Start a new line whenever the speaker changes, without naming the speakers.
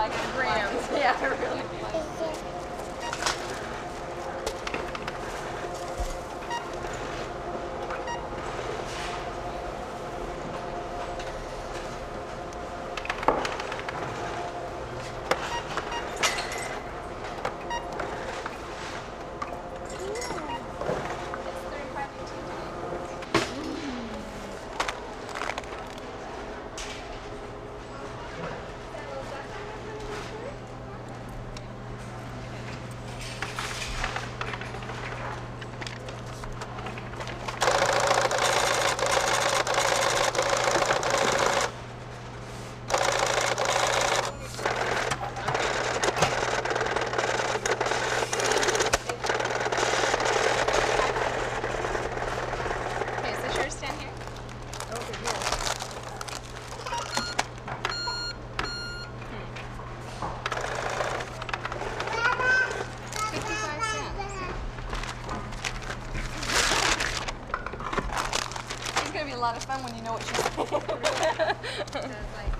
grams. Yeah, really. Okay, so sure, stand here.
Over here.
It's gonna be a lot of fun when you know what she's saying.
So it's like